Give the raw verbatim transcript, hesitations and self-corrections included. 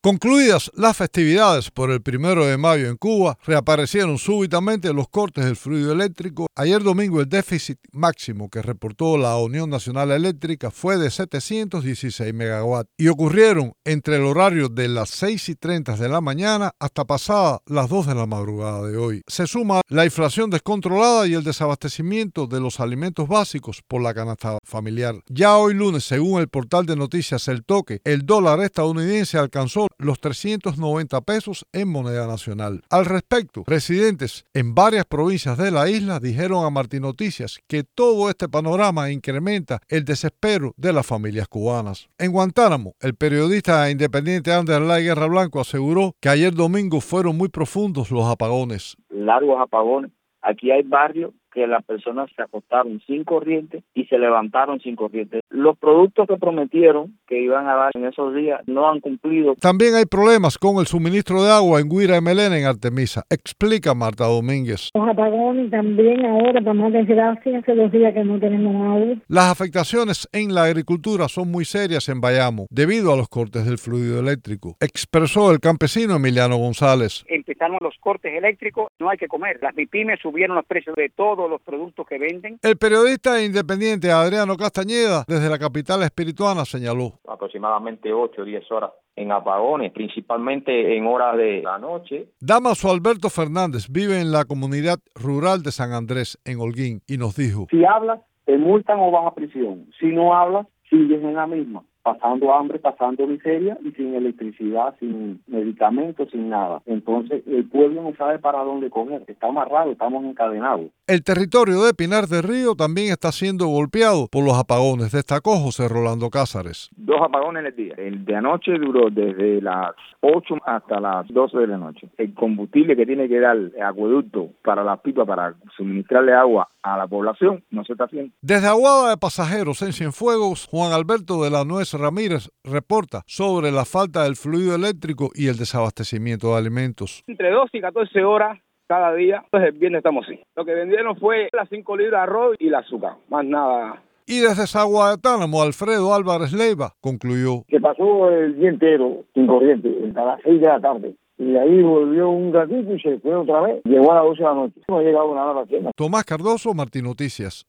Concluidas las festividades por el primero de mayo en Cuba, reaparecieron súbitamente los cortes del fluido eléctrico. Ayer domingo el déficit máximo que reportó la Unión Nacional Eléctrica fue de setecientos dieciséis megawatts y ocurrieron entre el horario de las seis y treinta de la mañana hasta pasadas las dos de la madrugada de hoy. Se suma la inflación descontrolada y el desabastecimiento de los alimentos básicos por la canasta familiar. Ya hoy lunes, según el portal de noticias El Toque, el dólar estadounidense alcanzó los trescientos noventa pesos en moneda nacional. Al respecto, residentes en varias provincias de la isla dijeron a Martín Noticias que todo este panorama incrementa el desespero de las familias cubanas. En Guantánamo, el periodista independiente Anderlay Guerra Blanco aseguró que ayer domingo fueron muy profundos los apagones. Largos apagones. Aquí hay barrios que las personas se acostaron sin corriente y se levantaron sin corriente. Los productos que prometieron que iban a dar en esos días no han cumplido. También hay problemas con el suministro de agua en Guira y Melena, en Artemisa. Explica Marta Domínguez. Los apagones también ahora, para más desgracia, hace dos días que no tenemos agua. Las afectaciones en la agricultura son muy serias en Bayamo debido a los cortes del fluido eléctrico, expresó el campesino Emiliano González. Empezaron los cortes eléctricos, no hay que comer. Las MIPYMES subieron los precios de todos los productos que venden. El periodista independiente Adriano Castañeda, desde la capital espirituana, señaló. Aproximadamente ocho o diez horas en apagones, principalmente en horas de la noche. Damaso Alberto Fernández vive en la comunidad rural de San Andrés, en Holguín, y nos dijo: Si hablas, te multan o vas a prisión. Si no hablas, sigues en la misma, pasando hambre, pasando miseria y sin electricidad, sin medicamentos, sin nada. Entonces el pueblo no sabe para dónde coger, está amarrado, estamos encadenados. El territorio de Pinar del Río también está siendo golpeado por los apagones, destacó José Rolando Cázares. Dos apagones en el día. El de anoche duró desde las ocho hasta las doce de la noche. El combustible que tiene que dar el acueducto para las pipas para suministrarle agua a la población no se está haciendo. Desde Aguada de Pasajeros en Cienfuegos, Juan Alberto de la Nuez Ramírez reporta sobre la falta del fluido eléctrico y el desabastecimiento de alimentos. Entre doce y catorce horas cada día, entonces el viernes estamos así. Lo que vendieron fue las cinco libras de arroz y el azúcar, más nada. Y desde Zaguatánamo, Alfredo Álvarez Leiva concluyó que pasó el día entero sin corriente, hasta las seis de la tarde. Y ahí volvió un ratito y se fue otra vez. Llegó a las doce de la noche. No ha llegado nada a la tienda. Tomás Cardoso, Martín Noticias.